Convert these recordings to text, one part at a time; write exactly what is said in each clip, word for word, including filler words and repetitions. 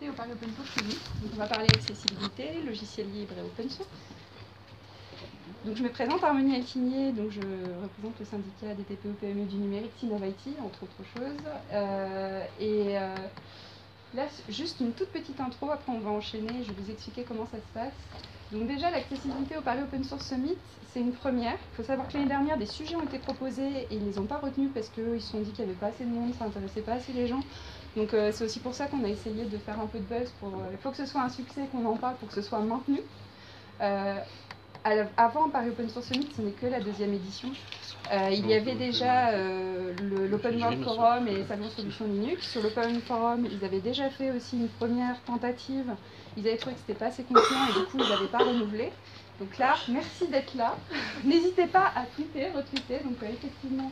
au Paris Open Source Summit. Donc on va parler accessibilité, logiciel libre et open source. Donc je me présente, Harmonie Altigné, donc je représente le syndicat des T P E P M E du numérique Synnov-I T, entre autres choses. Euh, et euh, là, juste une toute petite intro, après on va enchaîner, je vais vous expliquer comment ça se passe. Donc déjà, l'accessibilité au Paris Open Source Summit, c'est une première. Il faut savoir que l'année dernière, des sujets ont été proposés et ils ne les ont pas retenus parce qu'ils se sont dit qu'il n'y avait pas assez de monde, ça n'intéressait pas assez les gens. Donc euh, c'est aussi pour ça qu'on a essayé de faire un peu de buzz. Pour, euh, il faut que ce soit un succès, qu'on en parle, pour que ce soit maintenu. Euh, avant, Paris Open Source Summit, ce n'est que la deuxième édition. Euh, il y avait déjà euh, l'Open World Forum et Salon Solutions Linux. Sur l'Open Forum, ils avaient déjà fait aussi une première tentative. Ils avaient trouvé que ce n'était pas assez concluant et du coup, ils n'avaient pas renouvelé. Donc là, merci d'être là. N'hésitez pas à tweeter, retweeter. Donc euh, effectivement,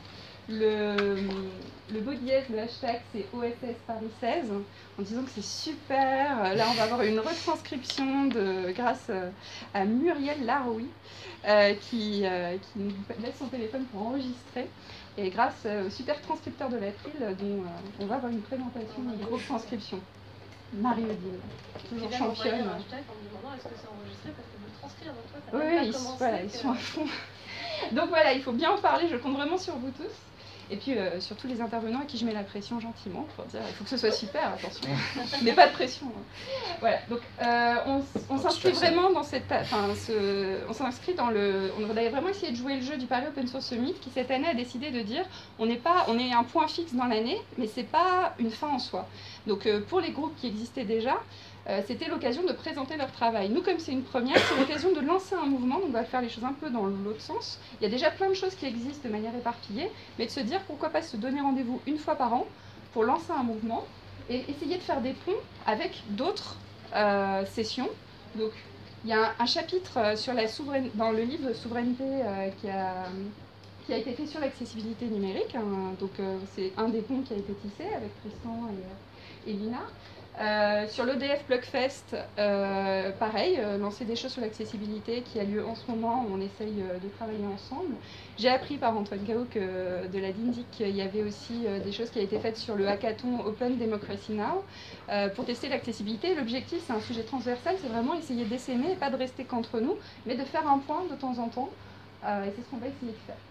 le, le beau dièse, le hashtag, c'est O S S Paris seize, en disant que c'est super. Là, on va avoir une retranscription de, grâce à Muriel Laroui, euh, qui, euh, qui nous laisse son téléphone pour enregistrer. Et grâce au super transcripteur de l'April, dont euh, on va avoir une présentation de gros transcription. Marie-Odile, toujours championne. Un hashtag en me demandant est-ce que c'est enregistré parce que de transcrire, donc toi, ça oui, oui, ils, voilà, ils sont à fond. Donc voilà, il faut bien en parler, je compte vraiment sur vous tous. Et puis euh, sur tous les intervenants à qui je mets la pression gentiment pour dire il faut que ce soit super, attention, mais pas de pression. Hein. Voilà, donc euh, on, on s'inscrit vraiment dans cette, enfin, ce, on s'inscrit dans le, on avait vraiment essayé de jouer le jeu du Paris Open Source Summit qui cette année a décidé de dire on n'est pas, on est un point fixe dans l'année, mais c'est pas une fin en soi. Donc euh, pour les groupes qui existaient déjà, Euh, c'était l'occasion de présenter leur travail. Nous, comme c'est une première, c'est l'occasion de lancer un mouvement, donc on va faire les choses un peu dans l'autre sens. Il y a déjà plein de choses qui existent de manière éparpillée, mais de se dire pourquoi pas se donner rendez-vous une fois par an pour lancer un mouvement et essayer de faire des ponts avec d'autres euh, sessions. Donc, il y a un, un chapitre sur la souveraineté, dans le livre Souveraineté euh, qui, a, qui a été fait sur l'accessibilité numérique. Hein, donc, euh, c'est un des ponts qui a été tissé avec Tristan et, et Lina. Euh, sur l'O D F Plugfest, euh, pareil, euh, lancer des choses sur l'accessibilité qui a lieu en ce moment, où on essaye euh, de travailler ensemble. J'ai appris par Antoine Cao que euh, de la DINDIC, qu'il y avait aussi euh, des choses qui avaient été faites sur le hackathon Open Democracy Now euh, pour tester l'accessibilité. L'objectif, c'est un sujet transversal, c'est vraiment essayer d'essaimer et pas de rester qu'entre nous, mais de faire un point de temps en temps, euh, et c'est ce qu'on va essayer de faire.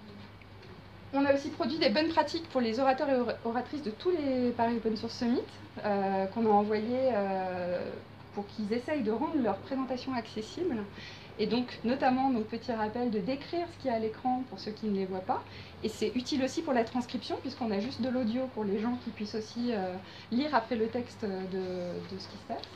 On a aussi produit des bonnes pratiques pour les orateurs et oratrices de tous les Paris Open Source Summit, euh, qu'on a envoyé euh, pour qu'ils essayent de rendre leur présentation accessible. Et donc, notamment, nos petits rappels de décrire ce qu'il y a à l'écran pour ceux qui ne les voient pas. Et c'est utile aussi pour la transcription, puisqu'on a juste de l'audio pour les gens qui puissent aussi euh, lire après le texte de, de ce qui se passe.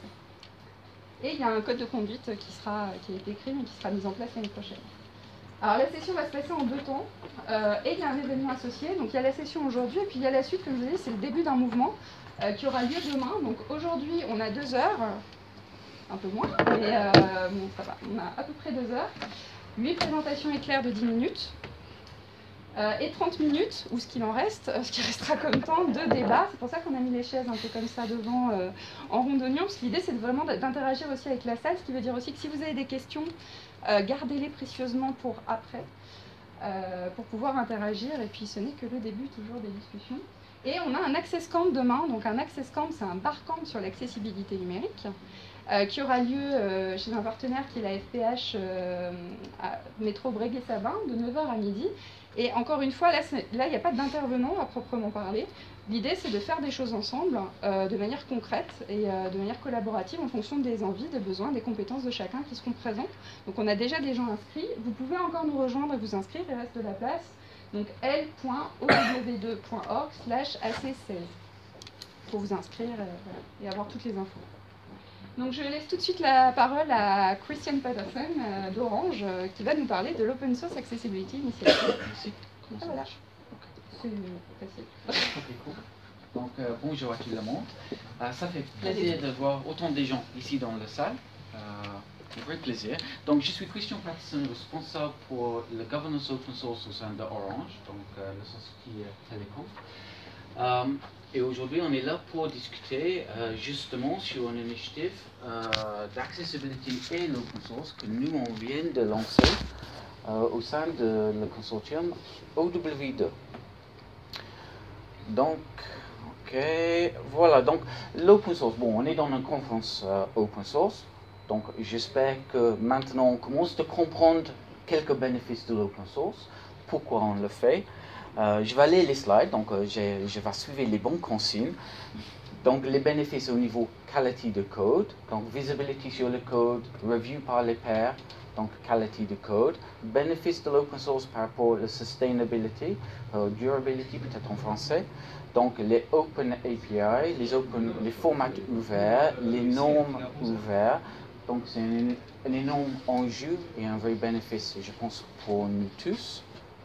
Et il y a un code de conduite qui, sera, qui a été écrit, mais qui sera mis en place l'année prochaine. Alors la session va se passer en deux temps, euh, et il y a un événement associé, donc il y a la session aujourd'hui, et puis il y a la suite, comme je vous disais, c'est le début d'un mouvement euh, qui aura lieu demain. Donc aujourd'hui on a deux heures, un peu moins, mais euh, bon ça va, on a à peu près deux heures, huit présentations éclairs de dix minutes, euh, et trente minutes, ou ce qu'il en reste, ce qui restera comme temps, de débat. C'est pour ça qu'on a mis les chaises un peu comme ça devant, euh, en rond d'oignon, parce que l'idée c'est vraiment d'interagir aussi avec la salle, ce qui veut dire aussi que si vous avez des questions, Euh, gardez-les précieusement pour après, euh, pour pouvoir interagir, et puis ce n'est que le début toujours des discussions. Et on a un Access Camp demain, donc un Access Camp, c'est un barcamp sur l'accessibilité numérique, euh, qui aura lieu euh, chez un partenaire qui est la F P H euh, à Métro Breguet-Sabin, de neuf heures à midi. Et encore une fois, là, il n'y a pas d'intervenant à proprement parler. L'idée, c'est de faire des choses ensemble, euh, de manière concrète et euh, de manière collaborative en fonction des envies, des besoins, des compétences de chacun qui seront présents. Donc on a déjà des gens inscrits. Vous pouvez encore nous rejoindre et vous inscrire, il reste de la place. Donc l point o w deux point org slash A C seize pour vous inscrire euh, voilà, et avoir toutes les infos. Donc je laisse tout de suite la parole à Christian Patterson euh, d'Orange euh, qui va nous parler de l'Open Source Accessibility Initiative. Merci. Ah, voilà. C'est facile. Okay, cool. Donc euh, bonjour à tout le monde. Euh, ça fait plaisir de voir autant de gens ici dans la salle. Euh, un vrai plaisir. Donc je suis Christian Patterson, responsable pour le governance open source au sein de Orange, donc euh, la société euh, télécom. Um, et aujourd'hui, on est là pour discuter euh, justement sur une initiative euh, d'accessibility et l'open source que nous, on vient de lancer euh, au sein de le consortium O W deux. Donc, Ok, voilà, donc l'open source, bon, on est dans une conférence euh, open source, donc j'espère que maintenant on commence à comprendre quelques bénéfices de l'open source, pourquoi on le fait. Euh, je vais aller les slides, donc euh, je vais suivre les bonnes consignes. Donc les bénéfices au niveau qualité de code, donc visibility sur le code, review par les pairs, donc qualité de code, bénéfices de l'open source par rapport à la sustainability, euh, durability peut-être en français, donc les open A P I, les, open, les formats ouverts, les normes ouvertes, donc c'est un, un énorme enjeu et un vrai bénéfice, je pense, pour nous tous.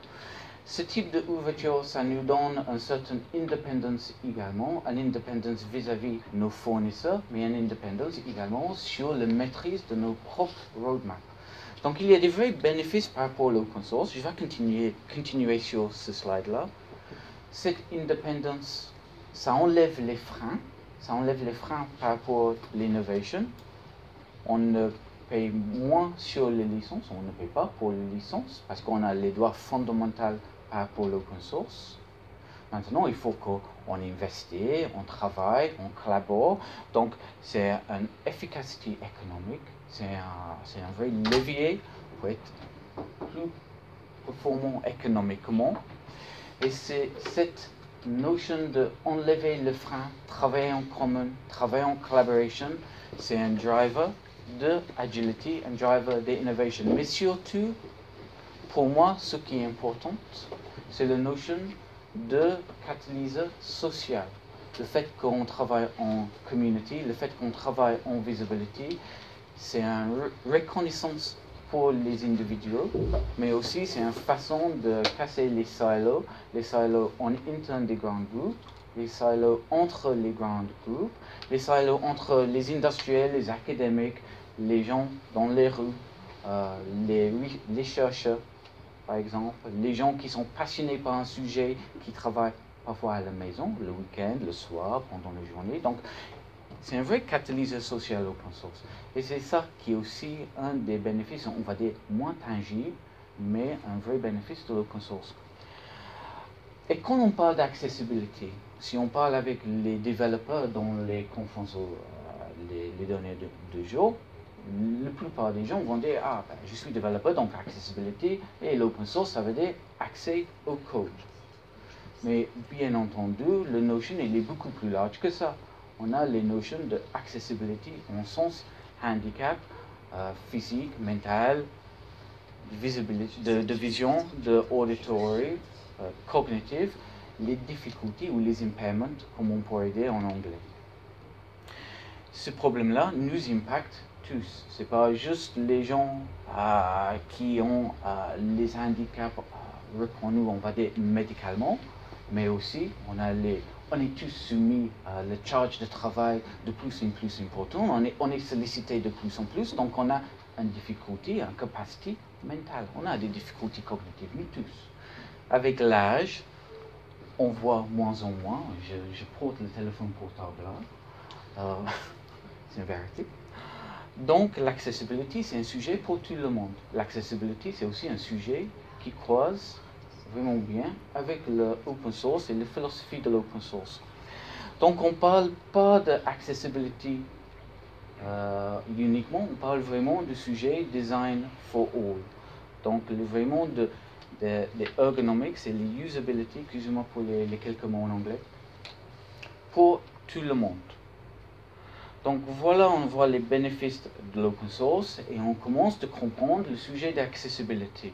Ce type d'ouverture, ça nous donne une certaine indépendance également, une indépendance vis-à-vis de nos fournisseurs, mais une indépendance également sur la maîtrise de nos propres roadmaps. Donc il y a des vrais bénéfices par rapport à l'open source. Je vais continuer, continuer sur ce slide-là. Cette indépendance, ça enlève les freins, ça enlève les freins par rapport à l'innovation. On ne paye moins sur les licences, on ne paye pas pour les licences parce qu'on a les droits fondamentaux par rapport à l'open source. Maintenant, il faut qu'on investisse, on travaille, on collabore. Donc, c'est une efficacité économique, c'est un, c'est un vrai levier pour être plus performant économiquement. Et c'est cette notion d'enlever le frein, travailler en commun, travailler en collaboration, c'est un driver de agility, un driver d'innovation. Mais surtout, pour moi, ce qui est important, c'est la notion de catalyseur social. Le fait qu'on travaille en community, le fait qu'on travaille en visibility, c'est une reconnaissance pour les individus, mais aussi c'est une façon de casser les silos, les silos en interne des grands groupes, les silos entre les grands groupes, les silos entre les industriels, les académiques, les gens dans les rues, euh, les, les chercheurs, par exemple, les gens qui sont passionnés par un sujet, qui travaillent parfois à la maison, le week-end, le soir, pendant la journée. Donc, c'est un vrai catalyseur social open source. Et c'est ça qui est aussi un des bénéfices, on va dire, moins tangibles, mais un vrai bénéfice de l'open source. Et quand on parle d'accessibilité, si on parle avec les développeurs dans les conférences, euh, les, les données de, de jour, la plupart des gens vont dire, ah, ben, je suis développeur, donc accessibilité, et l'open source, ça veut dire accès au code. Mais bien entendu, la notion, elle est beaucoup plus large que ça. On a les notions d'accessibilité en sens handicap, euh, physique, mental, visibilité, de, de vision, de auditory, euh, cognitive, les difficultés ou les impairments, comme on pourrait dire en anglais. Ce problème-là nous impacte tous. Ce n'est pas juste les gens euh, qui ont euh, les handicaps euh, reconnus, on va dire, médicalement, mais aussi on, a les, on est tous soumis à la charge de travail de plus en plus important, on est, on est sollicité de plus en plus, donc on a une difficulté, une capacité mentale, on a des difficultés cognitives, nous tous. Avec l'âge, on voit moins en moins, je, je porte le téléphone portable là, euh, c'est une vérité. Donc l'accessibilité, c'est un sujet pour tout le monde. L'accessibilité, c'est aussi un sujet qui croise vraiment bien avec l'open source et la philosophie de l'open source. Donc on ne parle pas d'accessibilité euh, uniquement, on parle vraiment du sujet design for all. Donc le, vraiment de, de, de ergonomics et les usability, excusez-moi pour les, les quelques mots en anglais, pour tout le monde. Donc voilà, on voit les bénéfices de l'open source et on commence à comprendre le sujet d'accessibilité.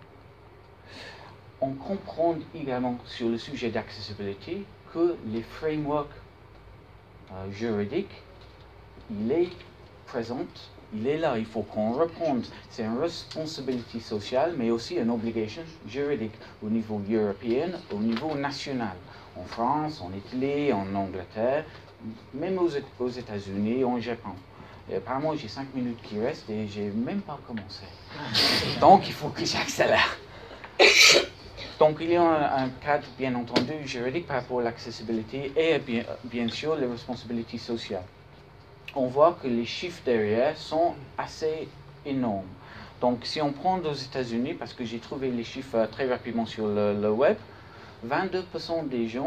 On comprend également sur le sujet d'accessibilité que les frameworks euh, juridiques, il est présent, il est là, il faut qu'on réponde. C'est une responsabilité sociale, mais aussi une obligation juridique au niveau européen, au niveau national. En France, en Italie, en Angleterre, même aux, aux États-Unis, en Japon. Et apparemment, j'ai cinq minutes qui restent et j'ai même pas commencé. Donc, il faut que j'accélère. Donc, il y a un, un cadre, bien entendu, juridique par rapport à l'accessibilité et bien, bien sûr les responsabilités sociales. On voit que les chiffres derrière sont assez énormes. Donc, si on prend aux États-Unis, parce que j'ai trouvé les chiffres très rapidement sur le, le web, vingt-deux pour cent des gens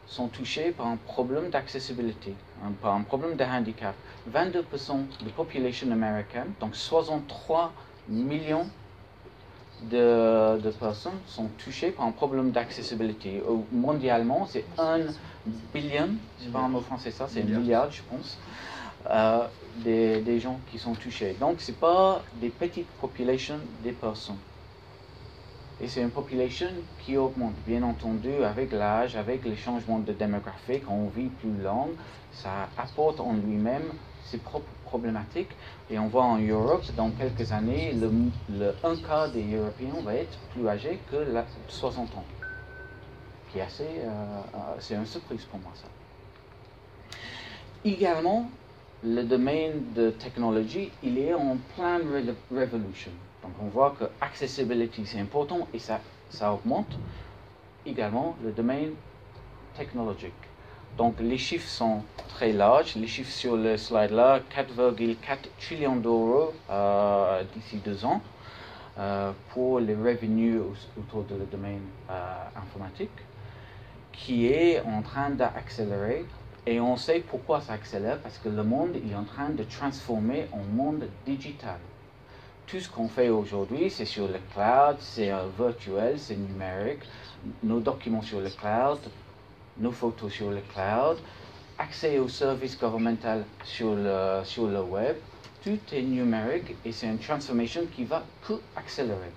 sont touchés par un problème d'accessibilité, un, par un problème de handicap. vingt-deux pour cent de la population américaine, donc soixante-trois millions de, de personnes sont touchées par un problème d'accessibilité. Mondialement, c'est un billion, c'est pas un mot français ça, c'est un milliard je pense, euh, des, des gens qui sont touchés. Donc c'est pas des petites populations des personnes. Et c'est une population qui augmente, bien entendu, avec l'âge, avec les changements de démographie, quand on vit plus long, ça apporte en lui-même ses propres problématiques. Et on voit en Europe, dans quelques années, le, le un quart des Européens va être plus âgés que la, soixante ans. Qui est assez, euh, euh, c'est une surprise pour moi ça. Également, le domaine de technologie, il est en pleine révolution. Donc on voit que accessibility c'est important et ça, ça augmente. Également le domaine technologique. Donc les chiffres sont très larges. Les chiffres sur le slide là, quatre virgule quatre trillions d'euros euh, d'ici deux ans euh, pour les revenus autour de le domaine euh, informatique, qui est en train d'accélérer. Et on sait pourquoi ça accélère, parce que le monde est en train de transformer en monde digital. Tout ce qu'on fait aujourd'hui, c'est sur le cloud, c'est euh, virtuel, c'est numérique. Nos documents sur le cloud, nos photos sur le cloud, accès aux services gouvernementaux sur le, sur le web. Tout est numérique et c'est une transformation qui va que accélérer.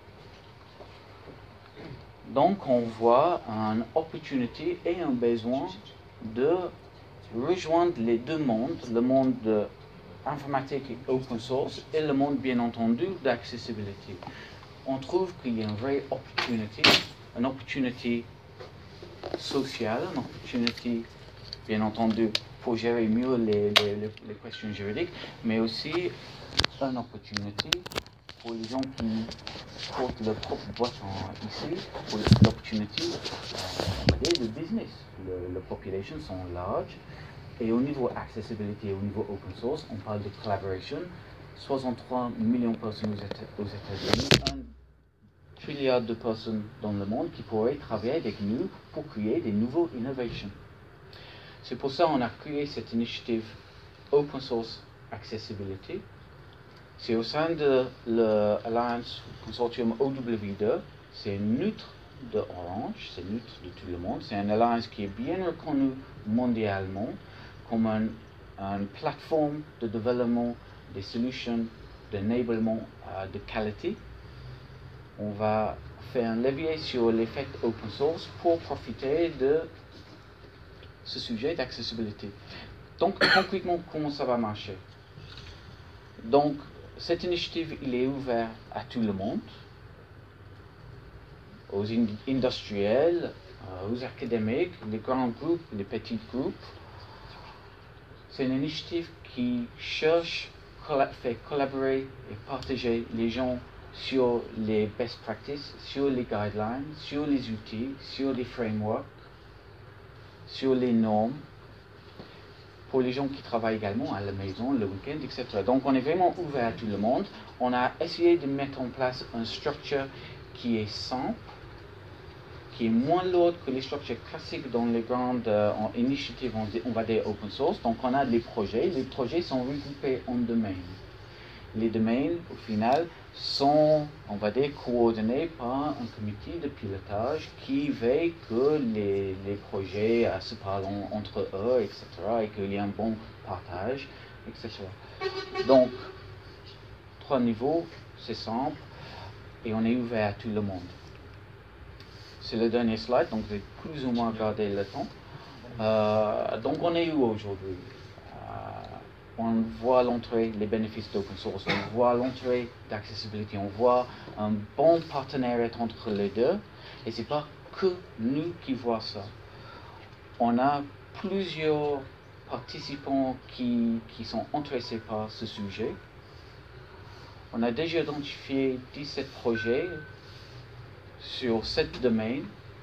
Donc on voit une opportunité et un besoin de rejoindre les deux mondes, le monde de informatique et open source et le monde bien entendu d'accessibilité. On trouve qu'il y a une vraie opportunité, une opportunité sociale, une opportunité bien entendu pour gérer mieux les, les, les questions juridiques, mais aussi une opportunité pour les gens qui portent leur propre boîte en, ici, pour l'opportunité euh, de business. Le, les populations sont larges. Et au niveau accessibilité, au niveau open source, on parle de collaboration. soixante-trois millions de personnes aux États-Unis, un trilliard de personnes dans le monde qui pourraient travailler avec nous pour créer des nouveaux innovations. C'est pour ça qu'on a créé cette initiative Open Source Accessibility. C'est au sein de l'Alliance Consortium O W deux. C'est neutre de Orange, c'est neutre de tout le monde. C'est une alliance qui est bien reconnue mondialement comme une un plateforme de développement des solutions d'enablement euh, de qualité. On va faire un levier sur l'effet open source pour profiter de ce sujet d'accessibilité. Donc, concrètement, comment ça va marcher? Donc, cette initiative, il est ouvert à tout le monde, aux industriels, euh, aux académiques, les grands groupes, les petits groupes. C'est une initiative qui cherche, à faire collaborer et partager les gens sur les best practices, sur les guidelines, sur les outils, sur les frameworks, sur les normes, pour les gens qui travaillent également à la maison, le week-end, et cetera. Donc on est vraiment ouvert à tout le monde. On a essayé de mettre en place une structure qui est simple, qui est moins lourde que les structures classiques dans les grandes euh, initiatives, on, on va dire open source. Donc on a les projets, les projets sont regroupés en domaines. Les domaines, au final, sont, on va dire, coordonnés par un comité de pilotage qui veille que les, les projets euh, se parlent entre eux, et cetera, et qu'il y ait un bon partage, et cetera. Donc, trois niveaux, c'est simple, et on est ouvert à tout le monde. C'est le dernier slide, donc j'ai plus ou moins gardé le temps. Euh, donc on est où aujourd'hui? euh, On voit l'entrée, les bénéfices d'open source, on voit l'entrée d'accessibilité, on voit un bon partenariat entre les deux, et c'est pas que nous qui voient ça. On a plusieurs participants qui, qui sont intéressés par ce sujet. On a déjà identifié dix-sept projets sur sept domaines.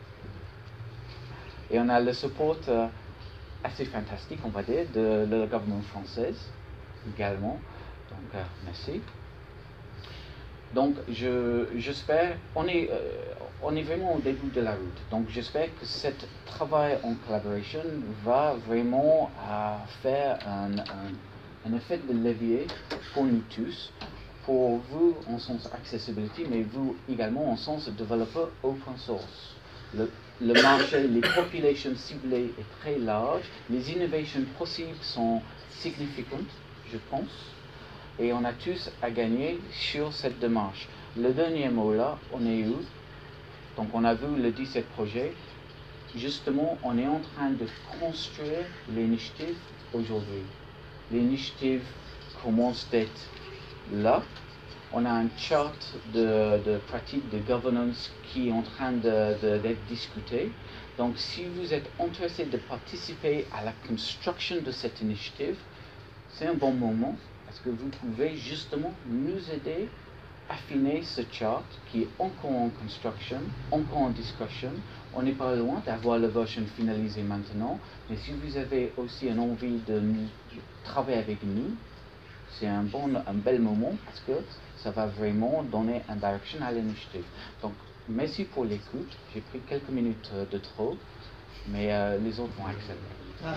Et on a le support euh, assez fantastique, on va dire, de, de la gouvernement française également. Donc, euh, merci. Donc, je, j'espère, on est, euh, on est vraiment au début de la route. Donc, j'espère que ce travail en collaboration va vraiment euh, faire un, un, un effet de levier pour nous tous, pour vous en sens accessibility, mais vous également en sens développeur open source. Le, le marché, les populations ciblées est très large, les innovations possibles sont significantes, je pense. Et on a tous à gagner sur cette démarche. Le dernier mot là, on est où? Donc on a vu le dix-sept projets. Justement, on est en train de construire l'initiative aujourd'hui. L'initiative commence d'être là. On a un chart de, de pratique de governance qui est en train de, de, d'être discuté. Donc si vous êtes intéressé de participer à la construction de cette initiative, c'est un bon moment. Parce que vous pouvez justement nous aider à affiner ce chart qui est encore en construction, encore en discussion. On n'est pas loin d'avoir la version finalisée maintenant, mais si vous avez aussi une envie de nous, travailler avec nous, c'est un bon, un bel moment parce que ça va vraiment donner une direction à l'initiative. Donc, merci pour l'écoute. J'ai pris quelques minutes de trop, mais euh, les autres vont accepter.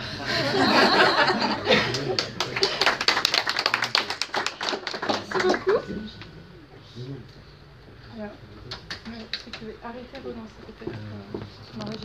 Merci beaucoup. Alors, est-ce que tu veux arrêter de relancer peut-être euh,